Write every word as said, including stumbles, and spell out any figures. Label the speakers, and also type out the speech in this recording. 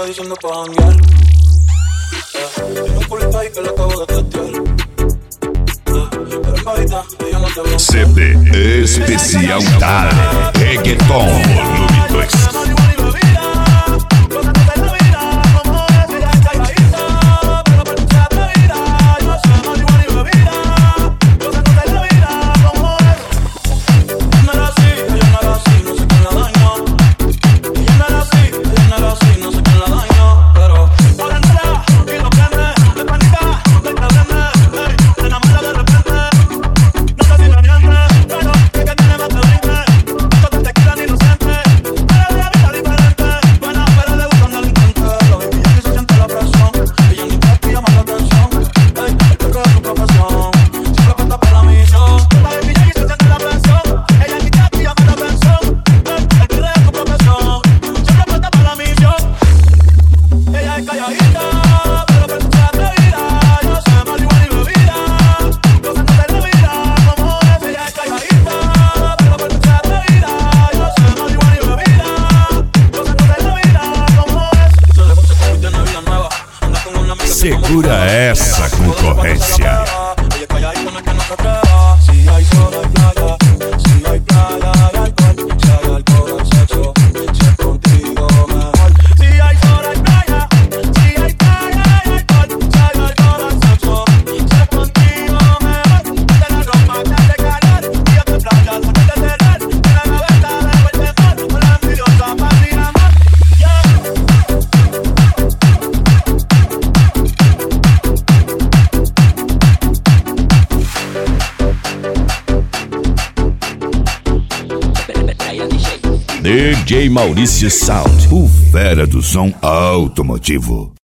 Speaker 1: ella diciendo pa' janguear. Eh, tiene un culito ahí que le acabo de testear. Eh, pero en bajita, ella no te ve.
Speaker 2: C B Especial Dale Reggaeton Volume dois. Segura essa concorrência. D J Maurício Sound, o fera do som automotivo.